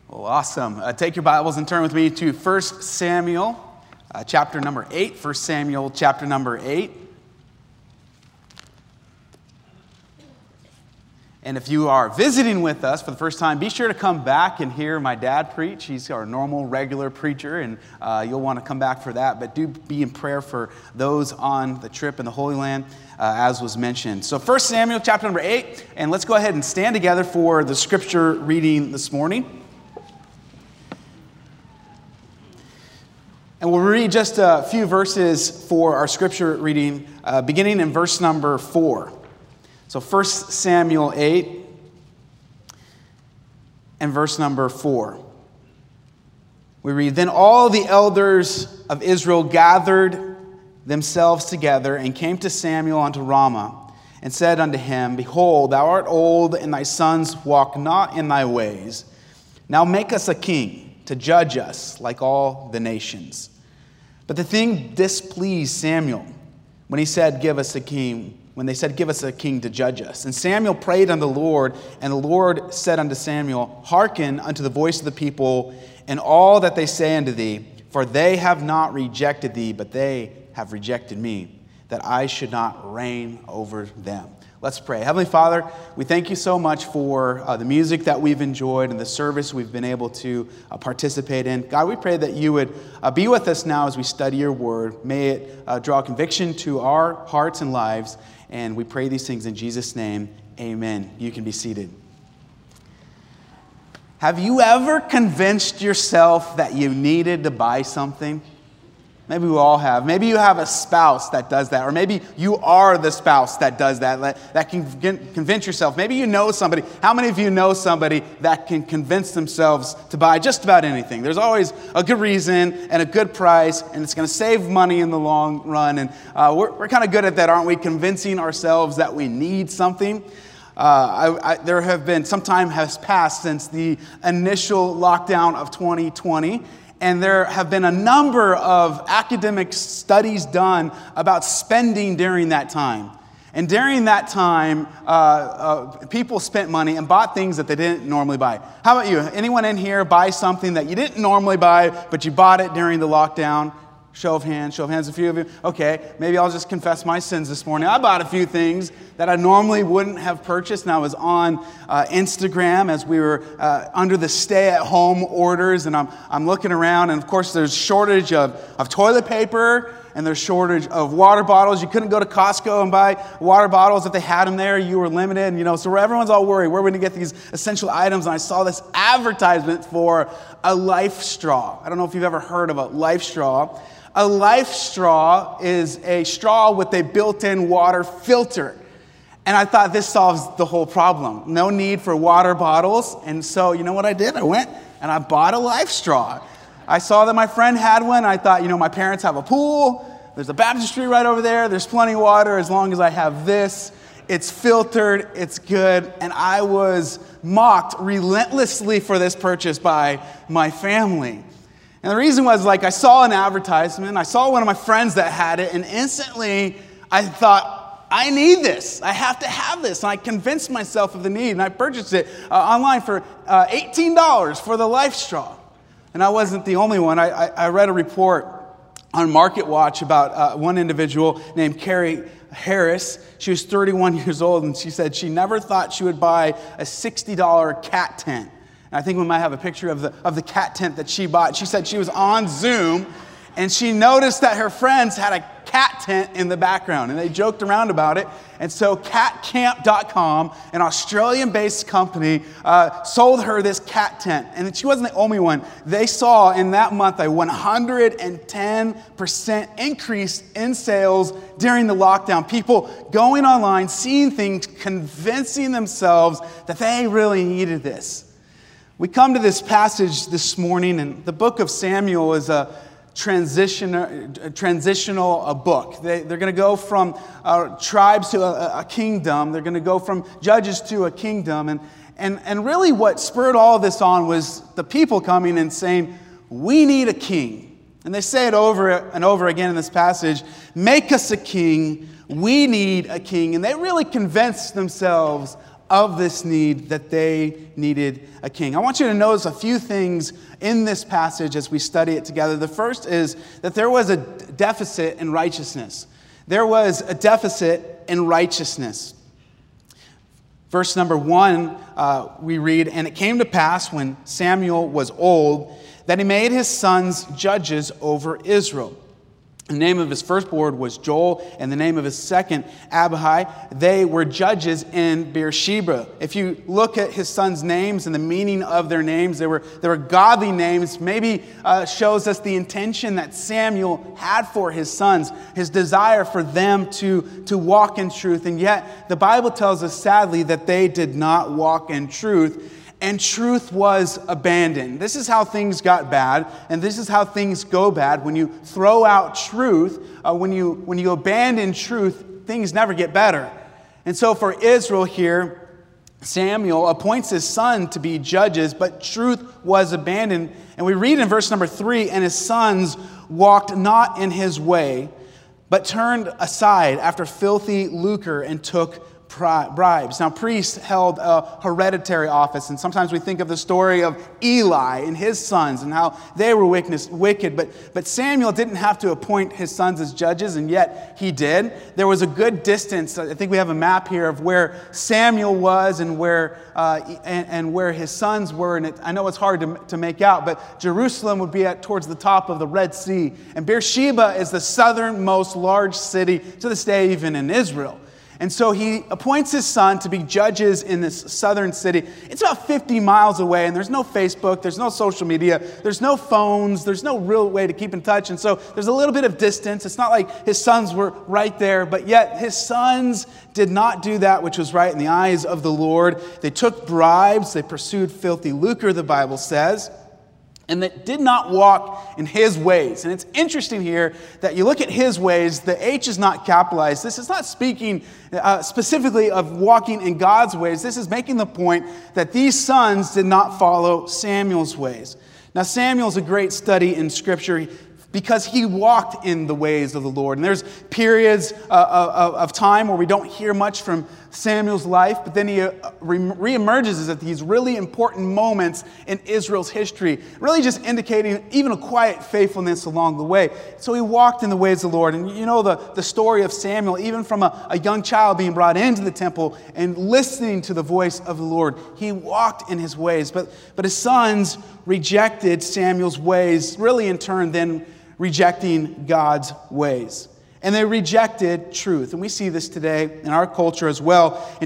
Well, awesome. Take your Bibles and turn with me to 1 Samuel, chapter number 8. 1 Samuel, chapter number 8. And if you are visiting with us for the first time, be sure to come back and hear my dad preach. He's our normal, regular preacher, and you'll want to come back for that. But do be in prayer for those on the trip in the Holy Land, as was mentioned. So 1 Samuel, chapter number 8, and let's go ahead and stand together for the scripture reading this morning. And we'll read just a few verses for our scripture reading, beginning in verse number 4. So 1 Samuel 8 and verse number 4. We read, "Then all the elders of Israel gathered themselves together and came to Samuel unto Ramah and said unto him, Behold, thou art old, and thy sons walk not in thy ways. Now make us a king to judge us like all the nations. But the thing displeased Samuel when he said, Give us a king. When they said, Give us a king to judge us. And Samuel prayed unto the Lord, and the Lord said unto Samuel, Hearken unto the voice of the people and all that they say unto thee, for they have not rejected thee, but they have rejected me, that I should not reign over them." Let's pray. Heavenly Father, we thank you so much for the music that we've enjoyed and the service we've been able to participate in. God, we pray that you would be with us now as we study your word. May it draw conviction to our hearts and lives. And we pray these things in Jesus' name. Amen. You can be seated. Have you ever convinced yourself that you needed to buy something? Maybe we all have. Maybe you have a spouse that does that. Or maybe you are the spouse that does that can convince yourself. Maybe you know somebody. How many of you know somebody that can convince themselves to buy just about anything? There's always a good reason and a good price, and it's going to save money in the long run. And we're kind of good at that, aren't we? Convincing ourselves that we need something. There have been, some time has passed since the initial lockdown of 2020. And there have been a number of academic studies done about spending during that time. And during that time, people spent money and bought things that they didn't normally buy. How about you? Anyone in here buy something that you didn't normally buy, but you bought it during the lockdown? Show of hands, a few of you. Okay, maybe I'll just confess my sins this morning. I bought a few things that I normally wouldn't have purchased, and I was on Instagram as we were under the stay-at-home orders, and I'm looking around, and of course there's shortage of toilet paper, and there's shortage of water bottles. You couldn't go to Costco and buy water bottles if they had them there. You were limited, and, so everyone's all worried. Where are we going to get these essential items? And I saw this advertisement for a Life Straw. I don't know if you've ever heard of a Life Straw. A Life Straw is a straw with a built-in water filter. And I thought this solves the whole problem. No need for water bottles. And so, you know what I did? I went and I bought a Life Straw. I saw that my friend had one. I thought, my parents have a pool. There's a baptistry right over there. There's plenty of water as long as I have this. It's filtered. It's good. And I was mocked relentlessly for this purchase by my family. And the reason was, I saw an advertisement. I saw one of my friends that had it. And instantly, I thought, I need this. I have to have this. And I convinced myself of the need. And I purchased it online for $18 for the Life Straw. And I wasn't the only one. I read a report on Market Watch about one individual named Carrie Harris. She was 31 years old, and she said she never thought she would buy a $60 cat tent. And I think we might have a picture of the cat tent that she bought. She said she was on Zoom, and she noticed that her friends had a cat tent in the background, and they joked around about it. And so catcamp.com, an Australian-based company, sold her this cat tent. And she wasn't the only one. They saw in that month a 110% increase in sales during the lockdown. People going online, seeing things, convincing themselves that they really needed this. We come to this passage this morning, and the book of Samuel is a transitional book. They're going to go from tribes to a kingdom. They're going to go from judges to a kingdom. And really what spurred all of this on was the people coming and saying, we need a king. And they say it over and over again in this passage, make us a king. We need a king. And they really convinced themselves of this need that they needed a king. I want you to notice a few things in this passage as we study it together. The first is that there was a deficit in righteousness. There was a deficit in righteousness. Verse number 1, we read, "And it came to pass when Samuel was old, that he made his sons judges over Israel. The name of his firstborn was Joel, and the name of his second, Abihai. They were judges in Beersheba." If you look at his sons' names and the meaning of their names, they were godly names. Maybe shows us the intention that Samuel had for his sons, his desire for them to walk in truth. And yet, the Bible tells us sadly that they did not walk in truth. And truth was abandoned. This is how things got bad, and this is how things go bad. When you throw out truth, when you abandon truth, things never get better. And so for Israel here, Samuel appoints his son to be judges, but truth was abandoned. And we read in verse number 3, "And his sons walked not in his way, but turned aside after filthy lucre and took bribes." Now, priests held a hereditary office, and sometimes we think of the story of Eli and his sons and how they were wicked. But Samuel didn't have to appoint his sons as judges, and yet he did. There was a good distance. I think we have a map here of where Samuel was and where his sons were. And I know it's hard to make out, but Jerusalem would be towards the top of the Red Sea, and Beersheba is the southernmost large city to this day, even in Israel. And so he appoints his son to be judges in this southern city. It's about 50 miles away, and there's no Facebook, there's no social media, there's no phones, there's no real way to keep in touch. And so there's a little bit of distance. It's not like his sons were right there, but yet his sons did not do that which was right in the eyes of the Lord. They took bribes, they pursued filthy lucre, the Bible says, and that did not walk in his ways. And it's interesting here that you look at his ways, the H is not capitalized. This is not speaking specifically of walking in God's ways. This is making the point that these sons did not follow Samuel's ways. Now, Samuel's a great study in Scripture because he walked in the ways of the Lord. And there's periods of time where we don't hear much from Samuel's life, but then he reemerges at these really important moments in Israel's history, really just indicating even a quiet faithfulness along the way. So he walked in the ways of the Lord. And you know the story of Samuel, even from a young child being brought into the temple and listening to the voice of the Lord. He walked in his ways, but his sons rejected Samuel's ways, really in turn then rejecting God's ways. And they rejected truth. And we see this today in our culture as well. In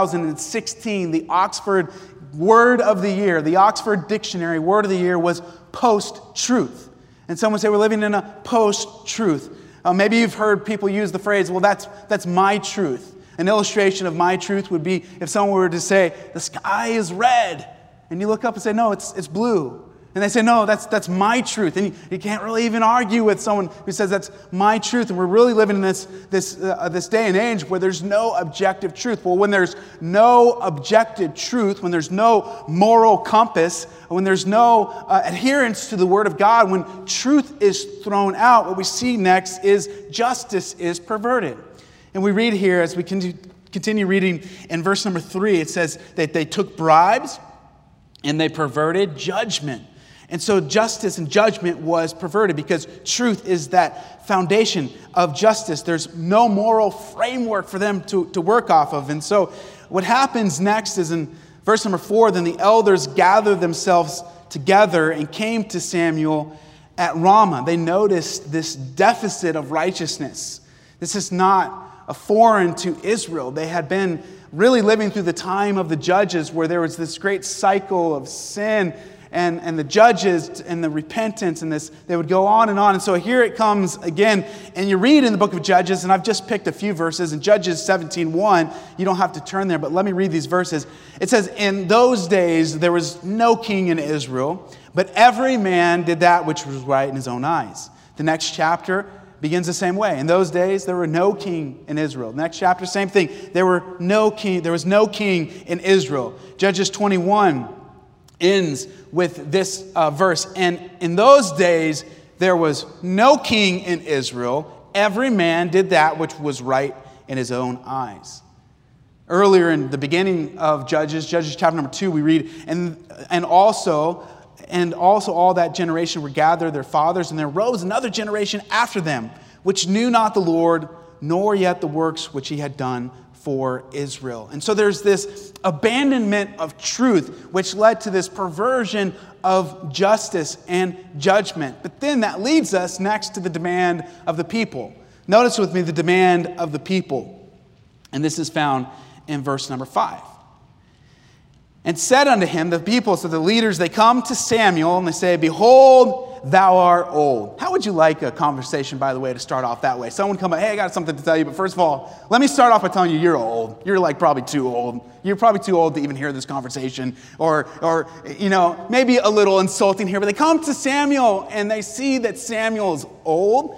2016, the Oxford Word of the Year, the Oxford Dictionary Word of the Year was post-truth. And some would say we're living in a post-truth. Maybe you've heard people use the phrase, well, that's my truth. An illustration of my truth would be if someone were to say, the sky is red. And you look up and say, no, it's blue. And they say, no, that's my truth. And you can't really even argue with someone who says that's my truth. And we're really living in this day and age where there's no objective truth. Well, when there's no objective truth, when there's no moral compass, when there's no adherence to the Word of God, when truth is thrown out, what we see next is justice is perverted. And we read here, as we continue reading in verse number 3, it says that they took bribes and they perverted judgment. And so justice and judgment was perverted because truth is that foundation of justice. There's no moral framework for them to work off of. And so what happens next is in verse number 4, then the elders gathered themselves together and came to Samuel at Ramah. They noticed this deficit of righteousness. This is not a foreign to Israel. They had been really living through the time of the judges where there was this great cycle of sin and the judges and the repentance and this, they would go on. And so here it comes again. And you read in the book of Judges, and I've just picked a few verses. In Judges 17:1, you don't have to turn there, but let me read these verses. It says, in those days there was no king in Israel, but every man did that which was right in his own eyes. The next chapter begins the same way. In those days, there were no king in Israel. Next chapter, same thing. There was no king in Israel. Judges 21 ends with this verse. And in those days, there was no king in Israel. Every man did that which was right in his own eyes. Earlier in the beginning of Judges chapter number 2, we read, and also all that generation were gathered, their fathers, and there rose another generation after them, which knew not the Lord, nor yet the works which he had done for Israel. And so there's this abandonment of truth, which led to this perversion of justice and judgment. But then that leads us next to the demand of the people. Notice with me the demand of the people. And this is found in verse number 5. And said unto him, the people, so the leaders, they come to Samuel and they say, behold, thou art old. How would you like a conversation, by the way, to start off that way? Someone come up, hey, I got something to tell you, but first of all, let me start off by telling you you're old. You're like probably too old. You're probably too old to even hear this conversation, or maybe a little insulting here, but they come to Samuel and they see that Samuel's old.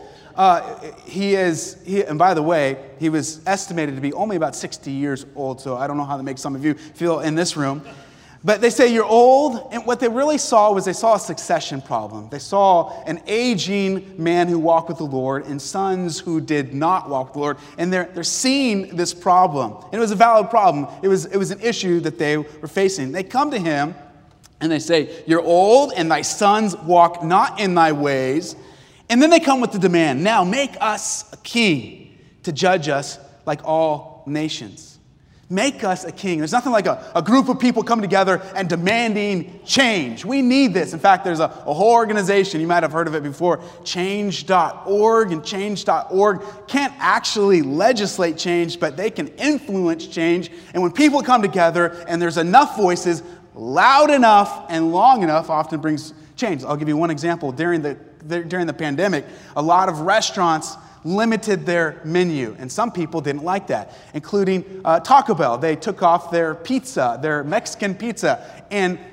And by the way, he was estimated to be only about 60 years old, so I don't know how that makes some of you feel in this room. But they say you're old, and what they really saw was they saw a succession problem. They saw an aging man who walked with the Lord and sons who did not walk with the Lord, and they're seeing this problem. And it was a valid problem. It was an issue that they were facing. They come to him, and they say, you're old, and thy sons walk not in thy ways. And then they come with the demand, now make us a king to judge us like all nations. Make us a king. There's nothing like a group of people coming together and demanding change. We need this. In fact, there's a whole organization, you might have heard of it before, change.org, and change.org can't actually legislate change, but they can influence change. And when people come together and there's enough voices, loud enough and long enough, often brings change. I'll give you one example. During the pandemic, a lot of restaurants limited their menu, and some people didn't like that, including Taco Bell. They took off their pizza, their Mexican pizza,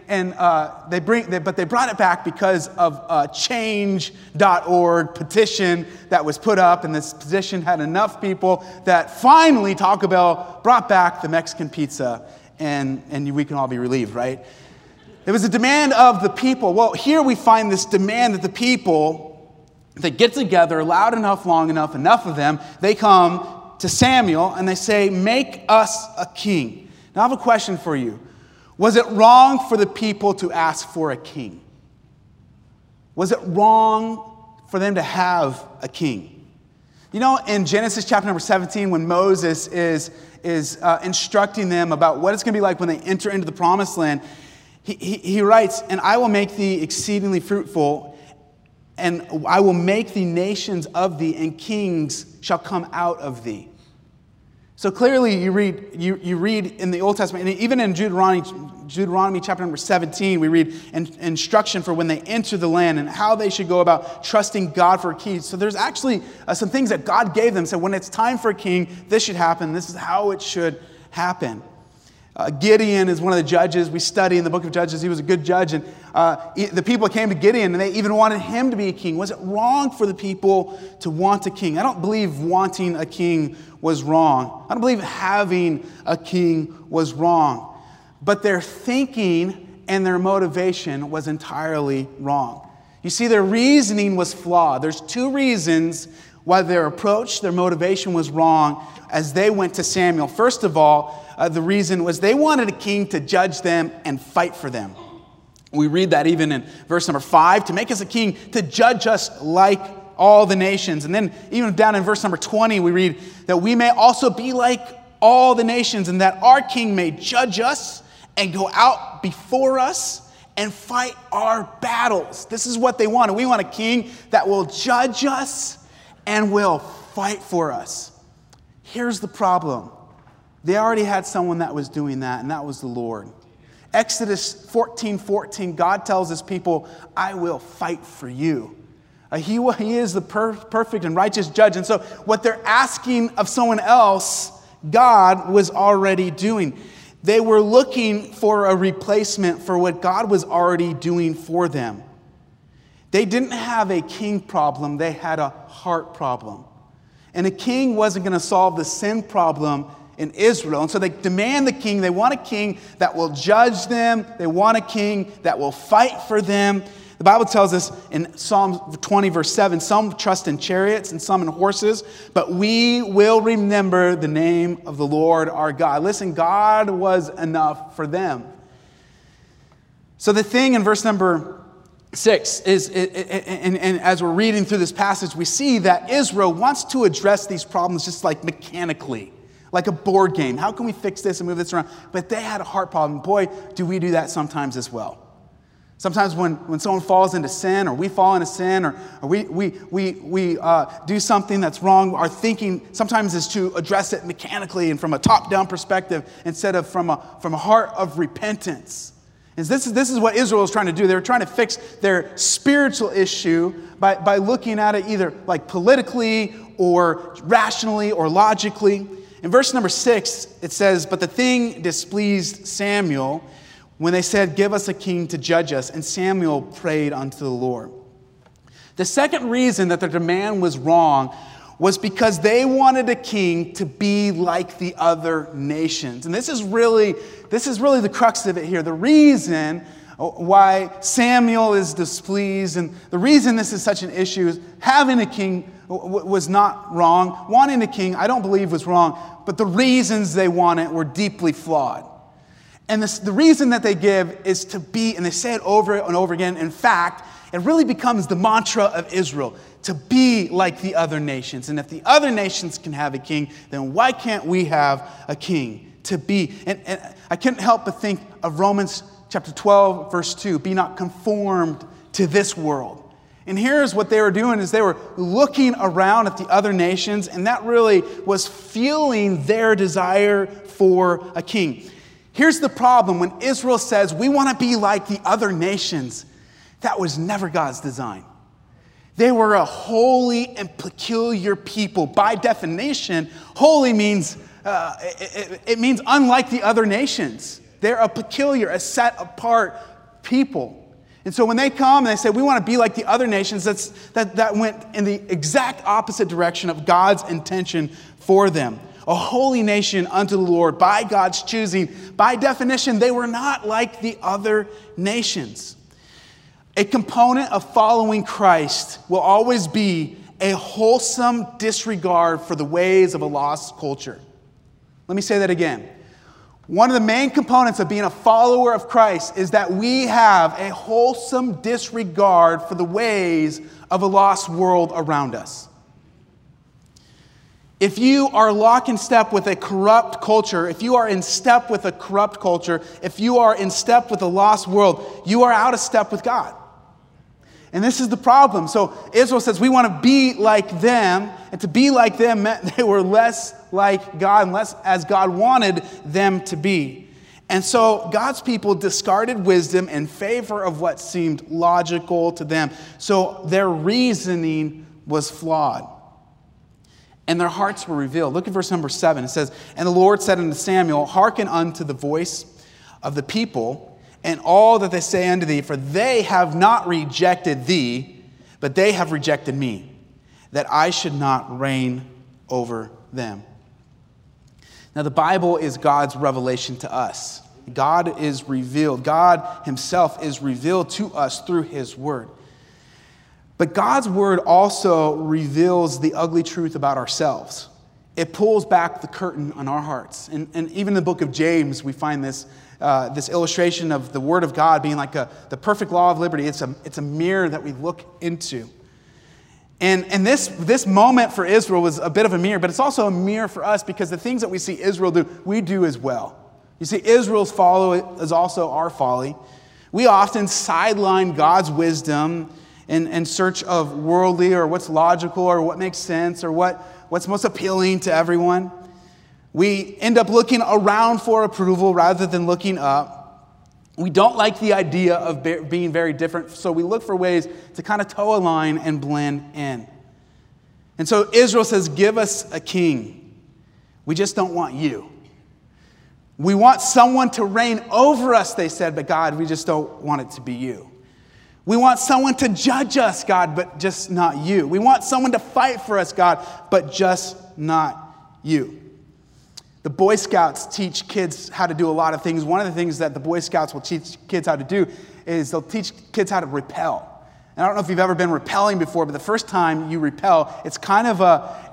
but they brought it back because of a change.org petition that was put up, and this petition had enough people that finally Taco Bell brought back the Mexican pizza, and we can all be relieved, right? It was a demand of the people. Well, here we find this demand that the people, they get together loud enough, long enough, enough of them, they come to Samuel and they say, make us a king. Now I have a question for you. Was it wrong for the people to ask for a king? Was it wrong for them to have a king? You know, in Genesis chapter number 17, when Moses is instructing them about what it's going to be like when they enter into the promised land, he writes, and I will make thee exceedingly fruitful, and I will make the nations of thee, and kings shall come out of thee. So clearly you read in the Old Testament, and even in Deuteronomy chapter number 17, we read instruction for when they enter the land and how they should go about trusting God for a king. So there's actually some things that God gave them. So when it's time for a king, this should happen. This is how it should happen. Gideon is one of the judges we study in the book of Judges. He was a good judge, and the people came to Gideon, and they even wanted him to be a king. Was it wrong for the people to want a king? I don't believe wanting a king was wrong. I don't believe having a king was wrong. But their thinking and their motivation was entirely wrong. You see, their reasoning was flawed. There's two reasons why their approach, their motivation was wrong as they went to Samuel. First of all, the reason was they wanted a king to judge them and fight for them. We read that even in verse number 5, to make us a king to judge us like all the nations. And then even down in verse number 20, we read that we may also be like all the nations, and that our king may judge us and go out before us and fight our battles. This is what they wanted. We want a king that will judge us and will fight for us. Here's the problem. They already had someone that was doing that, and that was the Lord. Exodus 14:14, God tells his people, I will fight for you. He is the perfect and righteous judge. And so what they're asking of someone else, God was already doing. They were looking for a replacement for what God was already doing for them. They didn't have a king problem, they had a heart problem. And a king wasn't going to solve the sin problem in Israel. And so they demand the king. They want a king that will judge them. They want a king that will fight for them. The Bible tells us in Psalm 20, verse 7, some trust in chariots and some in horses, but we will remember the name of the Lord our God. Listen, God was enough for them. So the thing in verse number 6 is, and as we're reading through this passage, we see that Israel wants to address these problems just like mechanically, like a board game. How can we fix this and move this around? But they had a heart problem. Boy, do we do that sometimes as well. Sometimes when someone falls into sin, or we fall into sin, or we do something that's wrong, our thinking sometimes is to address it mechanically and from a top-down perspective instead of from a heart of repentance. And this is what Israel was trying to do. They were trying to fix their spiritual issue by looking at it either like politically or rationally or logically. In verse number 6, it says, "But the thing displeased Samuel when they said, 'Give us a king to judge us.' And Samuel prayed unto the Lord." The second reason that their demand was wrong was because they wanted a king to be like the other nations. And this is really the crux of it here. The reason why Samuel is displeased and the reason this is such an issue is having a king was not wrong. Wanting a king, I don't believe, was wrong. But the reasons they want it were deeply flawed. And the reason that they give is to be, and they say it over and over again. In fact, it really becomes the mantra of Israel, to be like the other nations. And if the other nations can have a king, then why can't we have a king? To be. And I couldn't help but think of Romans chapter 12, verse 2. "Be not conformed to this world." And here's what they were doing is they were looking around at the other nations, and that really was fueling their desire for a king. Here's the problem. When Israel says, we want to be like the other nations, that was never God's design. They were a holy and peculiar people. By definition, holy means, it means unlike the other nations. They're a peculiar, a set apart people. And so when they come and they say, we want to be like the other nations, that went in the exact opposite direction of God's intention for them. A holy nation unto the Lord by God's choosing. By definition, they were not like the other nations. A component of following Christ will always be a wholesome disregard for the ways of a lost culture. Let me say that again. One of the main components of being a follower of Christ is that we have a wholesome disregard for the ways of a lost world around us. If you are lock in step with a corrupt culture, if you are in step with a corrupt culture, if you are in step with a lost world, you are out of step with God. And this is the problem. So Israel says, we want to be like them. And to be like them meant they were less like God and less as God wanted them to be. And so God's people discarded wisdom in favor of what seemed logical to them. So their reasoning was flawed. And their hearts were revealed. Look at verse number 7. It says, "And the Lord said unto Samuel, Hearken unto the voice of the people, and all that they say unto thee, for they have not rejected thee, but they have rejected me, that I should not reign over them." Now the Bible is God's revelation to us. God is revealed. God himself is revealed to us through his word. But God's word also reveals the ugly truth about ourselves. It pulls back the curtain on our hearts. And even in the book of James, we find this illustration of the word of God being like the perfect law of liberty. It's a mirror that we look into. And this moment for Israel was a bit of a mirror, but it's also a mirror for us because the things that we see Israel do, we do as well. You see, Israel's folly is also our folly. We often sideline God's wisdom in search of worldly or what's logical or what makes sense or what's most appealing to everyone. We end up looking around for approval rather than looking up. We don't like the idea of being very different, so we look for ways to kind of toe a line and blend in. And so Israel says, give us a king. We just don't want you. We want someone to reign over us, they said, but God, we just don't want it to be you. We want someone to judge us, God, but just not you. We want someone to fight for us, God, but just not you. The Boy Scouts teach kids how to do a lot of things. One of the things that the Boy Scouts will teach kids how to do is they'll teach kids how to repel. And I don't know if you've ever been rappelling before, but the first time you rappel, it's kind of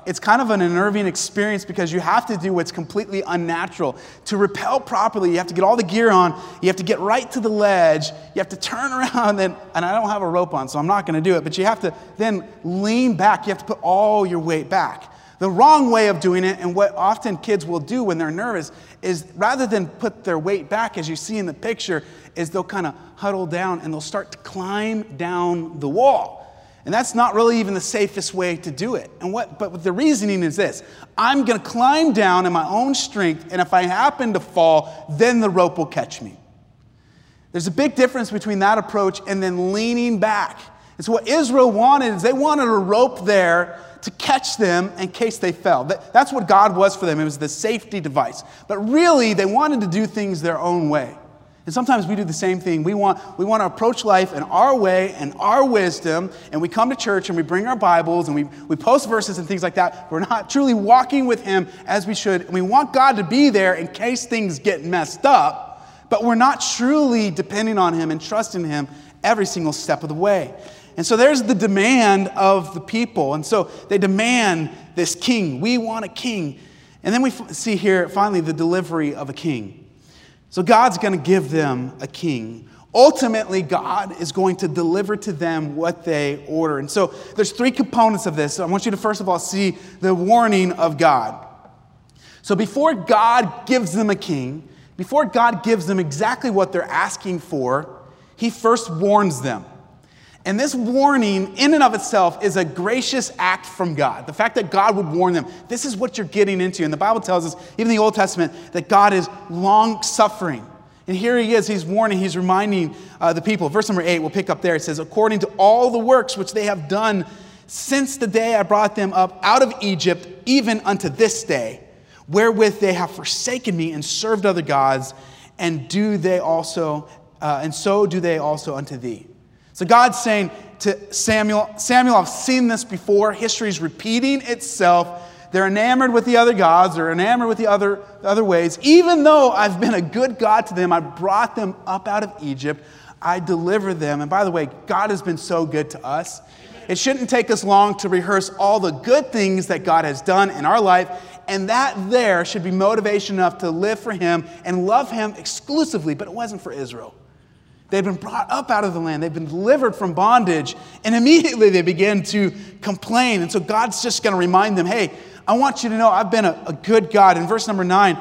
an unnerving experience because you have to do what's completely unnatural. To rappel properly, you have to get all the gear on, you have to get right to the ledge, you have to turn around, and I don't have a rope on, so I'm not going to do it, but you have to then lean back. You have to put all your weight back. The wrong way of doing it, and what often kids will do when they're nervous, is rather than put their weight back, as you see in the picture, is they'll kind of huddle down and they'll start to climb down the wall. And that's not really even the safest way to do it. But the reasoning is this: I'm going to climb down in my own strength, and if I happen to fall, then the rope will catch me. There's a big difference between that approach and then leaning back. And so what Israel wanted is they wanted a rope there to catch them in case they fell. That's what God was for them. It was the safety device. But really, they wanted to do things their own way. And sometimes we do the same thing. We want to approach life in our way and our wisdom, and we come to church and we bring our Bibles and we post verses and things like that. We're not truly walking with Him as we should. And we want God to be there in case things get messed up, but we're not truly depending on Him and trusting Him every single step of the way. And so there's the demand of the people. And so they demand this king. We want a king. And then we see here, finally, the delivery of a king. So God's going to give them a king. Ultimately, God is going to deliver to them what they order. And so there's three components of this. So I want you to, first of all, see the warning of God. So before God gives them a king, before God gives them exactly what they're asking for, He first warns them. And this warning in and of itself is a gracious act from God. The fact that God would warn them, this is what you're getting into. And the Bible tells us, even in the Old Testament, that God is long-suffering. And here He is, He's warning, He's reminding the people. Verse number 8, we'll pick up there. It says, according to all the works which they have done since the day I brought them up out of Egypt, even unto this day, wherewith they have forsaken me and served other gods, and so do they also unto thee. So God's saying to Samuel, I've seen this before. History's repeating itself. They're enamored with the other gods. They're enamored with the other ways. Even though I've been a good God to them, I brought them up out of Egypt. I delivered them. And by the way, God has been so good to us. It shouldn't take us long to rehearse all the good things that God has done in our life. And that there should be motivation enough to live for Him and love Him exclusively. But it wasn't for Israel. They'd been brought up out of the land. They'd been delivered from bondage. And immediately they began to complain. And so God's just going to remind them, hey, I want you to know I've been a good God. In verse number 9,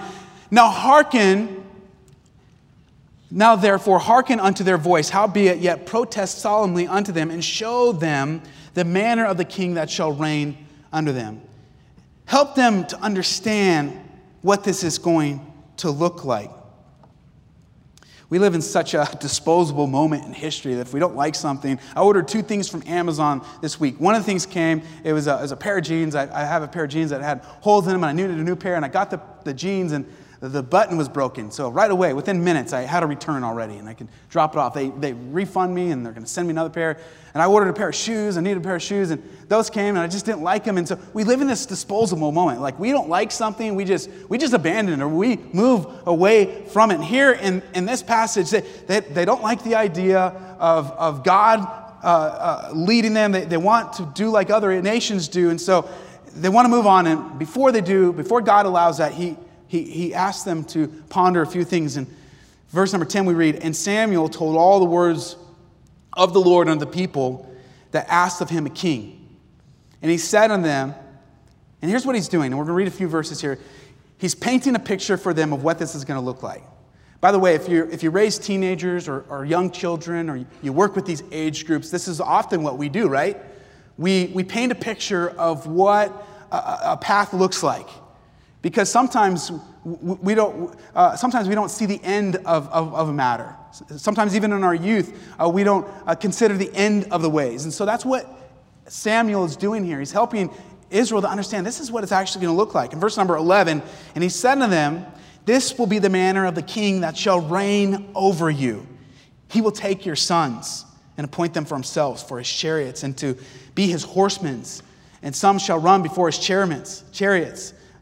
now therefore hearken unto their voice, howbeit yet protest solemnly unto them, and show them the manner of the king that shall reign under them. Help them to understand what this is going to look like. We live in such a disposable moment in history that if we don't like something, I ordered 2 things from Amazon this week. One of the things came, it was a pair of jeans. I have a pair of jeans that had holes in them, and I needed a new pair, and I got the jeans, and the button was broken. So right away, within minutes, I had a return already, and I could drop it off. They refund me, and they're going to send me another pair. And I ordered a pair of shoes. I needed a pair of shoes, and those came, and I just didn't like them. And so we live in this disposable moment. Like, we don't like something, we just abandon it, or we move away from it. And here in this passage, they don't like the idea of God leading them. They want to do like other nations do, and so they want to move on. And before God allows that, He asks them to ponder a few things. In verse number 10 we read, and Samuel told all the words of the Lord unto the people that asked of him a king. And he said unto them, and here's what he's doing, and we're going to read a few verses here. He's painting a picture for them of what this is going to look like. By the way, if you raise teenagers or young children, or you work with these age groups, this is often what we do, right? We paint a picture of what a path looks like. Because sometimes we don't see the end of a matter. Sometimes even in our youth, we don't consider the end of the ways. And so that's what Samuel is doing here. He's helping Israel to understand this is what it's actually going to look like. In verse number 11, and he said to them, this will be the manner of the king that shall reign over you. He will take your sons and appoint them for himself, for his chariots, and to be his horsemen. And some shall run before his chariots.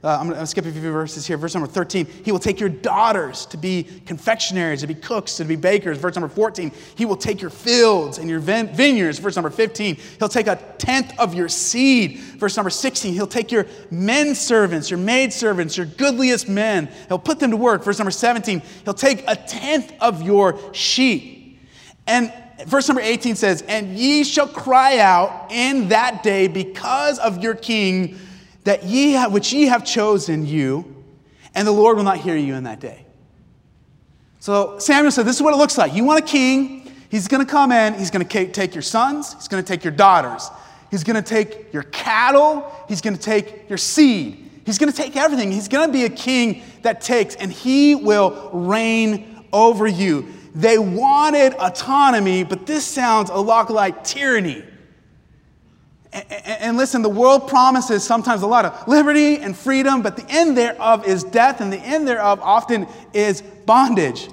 I'm going to skip a few verses here. Verse number 13, he will take your daughters to be confectionaries, to be cooks, to be bakers. Verse number 14, he will take your fields and your vineyards. Verse number 15, he'll take a tenth of your seed. Verse number 16, he'll take your men servants, your maid servants, your goodliest men. He'll put them to work. Verse number 17, he'll take a tenth of your sheep. And verse number 18 says, and ye shall cry out in that day because of your king, that which ye have chosen you, and the Lord will not hear you in that day. So Samuel said, this is what it looks like. You want a king, he's going to come in, he's going to take your sons, he's going to take your daughters, he's going to take your cattle, he's going to take your seed, he's going to take everything. He's going to be a king that takes, and he will reign over you. They wanted autonomy, but this sounds a lot like tyranny. And listen, the world promises sometimes a lot of liberty and freedom, but the end thereof is death, and the end thereof often is bondage.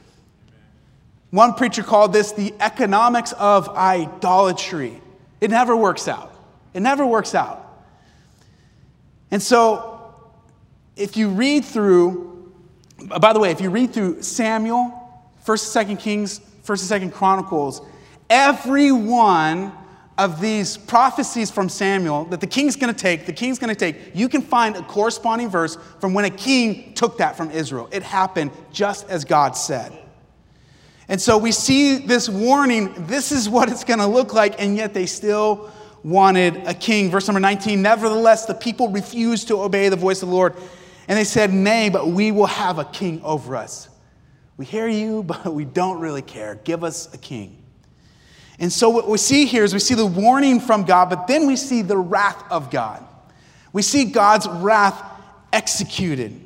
One preacher called this the economics of idolatry. It never works out. It never works out. And so, if you read through, by the way, if you read through Samuel, 1st and 2nd Kings, 1st and 2nd Chronicles, every one of these prophecies from Samuel that the king's going to take, you can find a corresponding verse from when a king took that from Israel. It happened just as God said. And so we see this warning, this is what it's going to look like, and yet they still wanted a king. Verse number 19, nevertheless, the people refused to obey the voice of the Lord, and they said, nay, but we will have a king over us. We hear you, but we don't really care. Give us a king. And so what we see here is we see the warning from God, but then we see the wrath of God. We see God's wrath executed.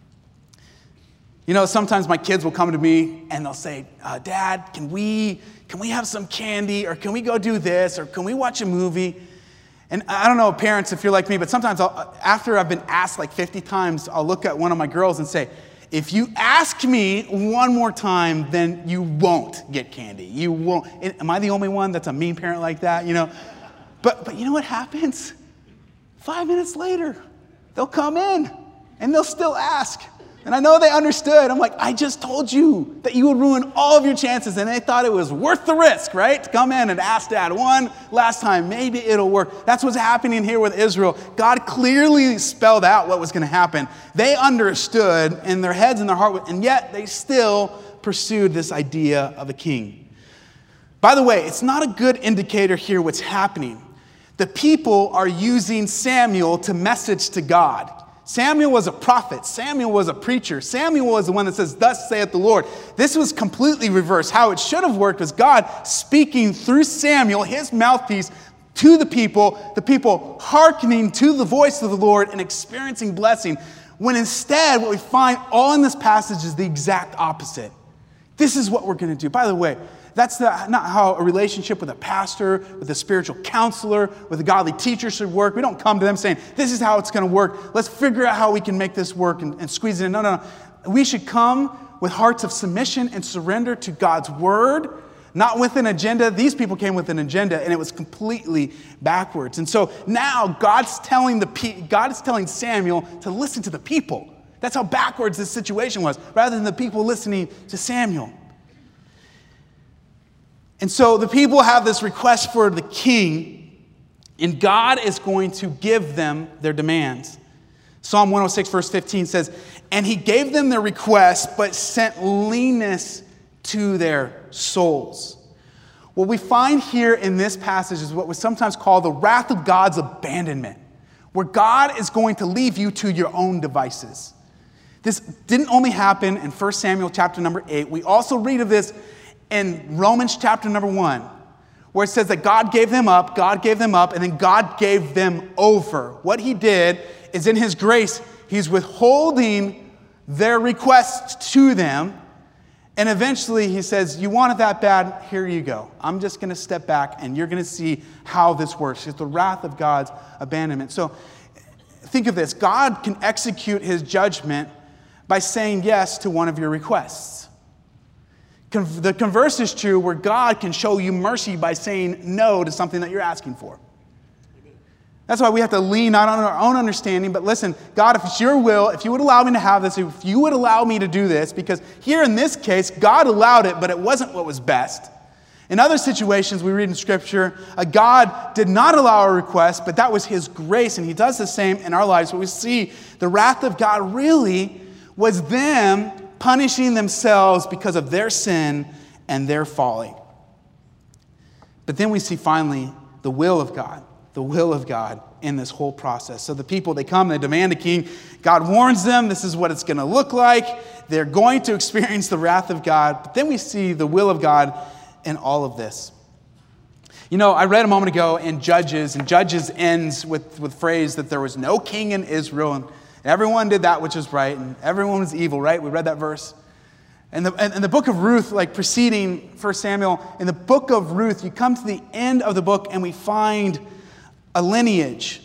You know, sometimes my kids will come to me and they'll say, Dad, can we have some candy, or can we go do this, or can we watch a movie? And I don't know, parents, if you're like me, but sometimes after I've been asked like 50 times, I'll look at one of my girls and say, if you ask me one more time, then you won't get candy. You won't. Am I the only one that's a mean parent like that? You know, but you know what happens? 5 minutes later, they'll come in and they'll still ask. And I know they understood. I'm like, I just told you that you would ruin all of your chances. And they thought it was worth the risk, right? To come in and ask Dad one last time. Maybe it'll work. That's what's happening here with Israel. God clearly spelled out what was going to happen. They understood in their heads and their heart, and yet they still pursued this idea of a king. By the way, it's not a good indicator here what's happening. The people are using Samuel to message to God. Samuel was a prophet. Samuel was a preacher. Samuel was the one that says, thus saith the Lord. This was completely reversed. How it should have worked was God speaking through Samuel, his mouthpiece, to the people hearkening to the voice of the Lord and experiencing blessing. When instead, what we find all in this passage is the exact opposite. This is what we're going to do. By the way, that's not how a relationship with a pastor, with a spiritual counselor, with a godly teacher should work. We don't come to them saying, this is how it's going to work. Let's figure out how we can make this work and squeeze it in. No. We should come with hearts of submission and surrender to God's word, not with an agenda. These people came with an agenda, and it was completely backwards. And so now God's telling Samuel to listen to the people. That's how backwards this situation was, rather than the people listening to Samuel. And so the people have this request for the king, and God is going to give them their demands. Psalm 106, verse 15 says, and he gave them their request, but sent leanness to their souls. What we find here in this passage is what we sometimes call the wrath of God's abandonment, where God is going to leave you to your own devices. This didn't only happen in 1 Samuel chapter number 8. We also read of this in Romans chapter number 1, where it says that God gave them up, and then God gave them over. What he did is, in his grace, he's withholding their requests to them, and eventually he says, you want it that bad, here you go. I'm just going to step back, and you're going to see how this works. It's the wrath of God's abandonment. So think of this. God can execute his judgment by saying yes to one of your requests. The converse is true, where God can show you mercy by saying no to something that you're asking for. That's why we have to lean not on our own understanding, but listen, God, if it's your will, if you would allow me to have this, if you would allow me to do this, because here in this case, God allowed it, but it wasn't what was best. In other situations we read in Scripture, God did not allow our request, but that was His grace, and He does the same in our lives. But we see the wrath of God really was them punishing themselves because of their sin and their folly. But then we see finally the will of God in this whole process. So the people, they come, they demand a king. God warns them, this is what it's going to look like. They're going to experience the wrath of God. But then we see the will of God in all of this. You know, I read a moment ago in Judges, and Judges ends with the phrase that there was no king in Israel, and everyone did that which was right, and everyone was evil, right? We read that verse. And the book of Ruth, like preceding 1 Samuel, in the book of Ruth, you come to the end of the book and we find a lineage.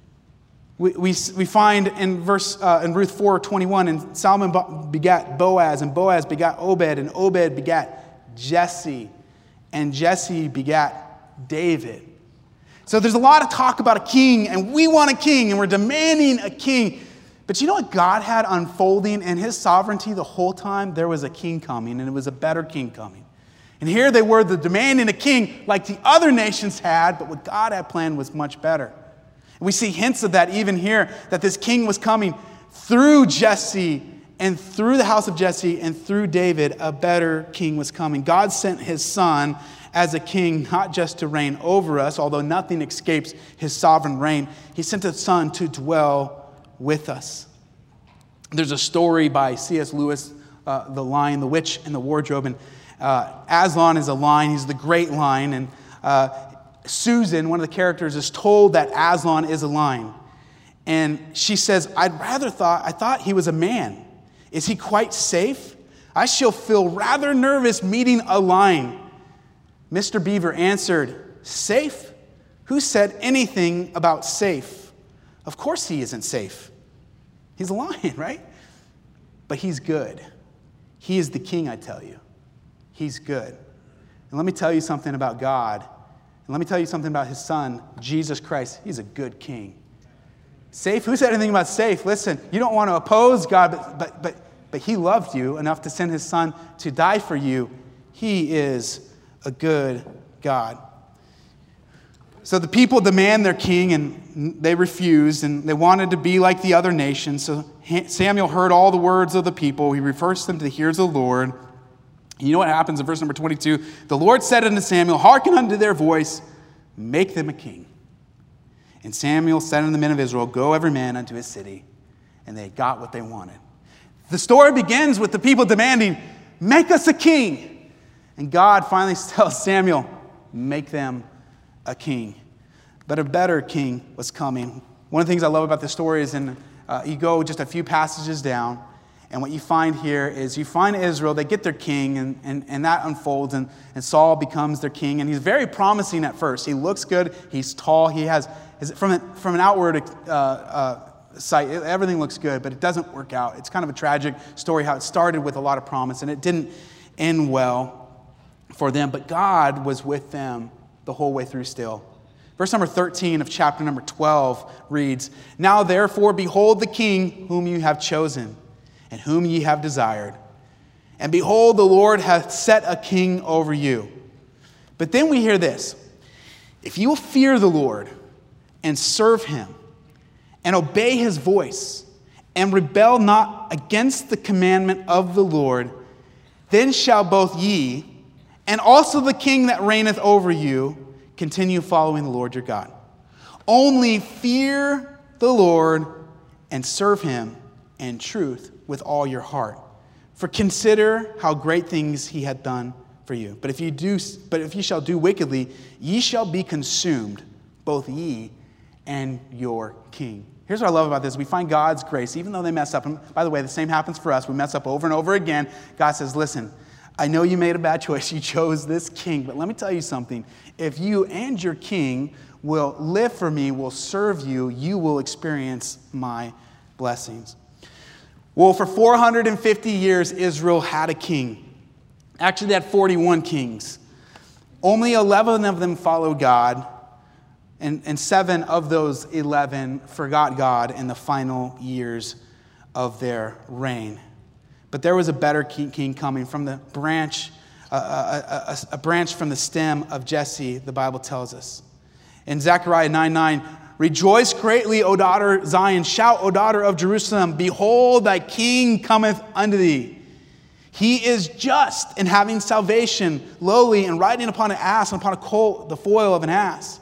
We find in Ruth 4:21, and Solomon begat Boaz, and Boaz begat Obed, and Obed begat Jesse, and Jesse begat David. So there's a lot of talk about a king, and we want a king, and we're demanding a king. But you know what God had unfolding in His sovereignty the whole time? There was a king coming, and it was a better king coming. And here they were, demanding a king like the other nations had, but what God had planned was much better. And we see hints of that even here, that this king was coming through Jesse, and through the house of Jesse, and through David, a better king was coming. God sent His Son as a king, not just to reign over us, although nothing escapes His sovereign reign. He sent His Son to dwell with us. There's a story by C.S. Lewis, The Lion, the Witch, and the Wardrobe. And Aslan is a lion. He's the great lion. And Susan, one of the characters, is told that Aslan is a lion. And she says, I thought he was a man. Is he quite safe? I shall feel rather nervous meeting a lion. Mr. Beaver answered, safe? Who said anything about safe? Of course he isn't safe. He's a lion, right? But he's good. He is the king, I tell you. He's good. And let me tell you something about God. And let me tell you something about His Son, Jesus Christ. He's a good king. Safe? Who said anything about safe? Listen, you don't want to oppose God, but He loved you enough to send His Son to die for you. He is a good God. So the people demand their king, and they refused, and they wanted to be like the other nations. So Samuel heard all the words of the people. He refers them to the ears of the Lord. And you know what happens in verse number 22? The Lord said unto Samuel, hearken unto their voice, make them a king. And Samuel said unto the men of Israel, go every man unto his city. And they got what they wanted. The story begins with the people demanding, make us a king. And God finally tells Samuel, make them a king. But a better king was coming. One of the things I love about this story is you go just a few passages down, and what you find here is you find Israel, they get their king, and that unfolds, and Saul becomes their king, and he's very promising at first. He looks good, he's tall, he has, from an outward sight, everything looks good, but it doesn't work out. It's kind of a tragic story how it started with a lot of promise, and it didn't end well for them, but God was with them the whole way through still. Verse number 13 of chapter number 12 reads, now therefore behold the king whom you have chosen, and whom ye have desired. And behold, the Lord hath set a king over you. But then we hear this, if you will fear the Lord and serve Him and obey His voice and rebel not against the commandment of the Lord, then shall both ye and also the king that reigneth over you continue following the Lord your God. Only fear the Lord and serve Him in truth with all your heart. For consider how great things He hath done for you. But if ye shall do wickedly, ye shall be consumed, both ye and your king. Here's what I love about this. We find God's grace, even though they mess up. And by the way, the same happens for us. We mess up over and over again. God says, listen, I know you made a bad choice. You chose this king. But let me tell you something. If you and your king will live for me, will serve you, you will experience my blessings. Well, for 450 years, Israel had a king. Actually, they had 41 kings. Only 11 of them followed God. And 7 of those 11 forgot God in the final years of their reign. But there was a better king coming from the branch, a branch from the stem of Jesse, the Bible tells us. In Zechariah 9:9, rejoice greatly, O daughter Zion. Shout, O daughter of Jerusalem. Behold, thy king cometh unto thee. He is just in having salvation, lowly, and riding upon an ass, and upon a colt, the foal of an ass.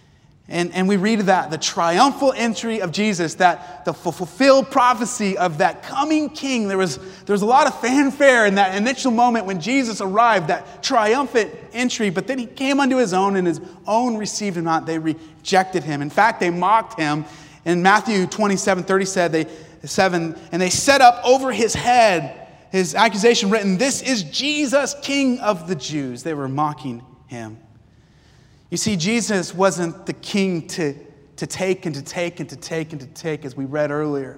And we read that, the triumphal entry of Jesus, that the fulfilled prophecy of that coming king. There was a lot of fanfare in that initial moment when Jesus arrived, that triumphant entry. But then he came unto his own, and his own received him not. They rejected him. In fact, they mocked him. In Matthew 27:30 said, and they set up over his head his accusation written, "This is Jesus, King of the Jews." They were mocking him. You see, Jesus wasn't the king to take and to take and to take and to take, as we read earlier.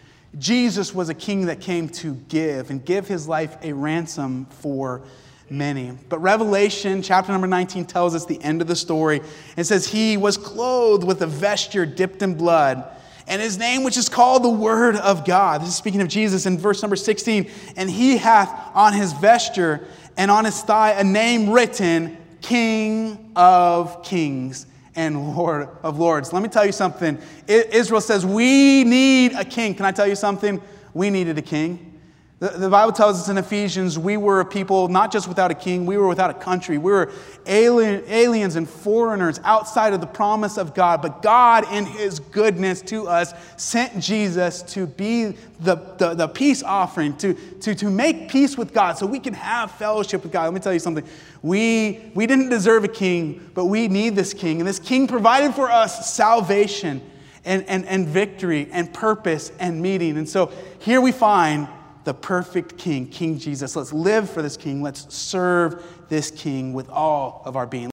Jesus was a king that came to give and give his life a ransom for many. But Revelation chapter number 19 tells us the end of the story. It says, he was clothed with a vesture dipped in blood, and his name, which is called the Word of God. This is speaking of Jesus in verse number 16. And he hath on his vesture and on his thigh a name written, King of Kings and Lord of Lords. Let me tell you something. Israel says, we need a king. Can I tell you something? We needed a king. The Bible tells us in Ephesians, we were a people not just without a king, we were without a country. We were aliens and foreigners outside of the promise of God. But God, in his goodness to us, sent Jesus to be the peace offering, to make peace with God so we can have fellowship with God. Let me tell you something. We didn't deserve a king, but we need this king. And this king provided for us salvation and victory and purpose and meeting. And so here we find the perfect king, King Jesus. Let's live for this king. Let's serve this king with all of our being.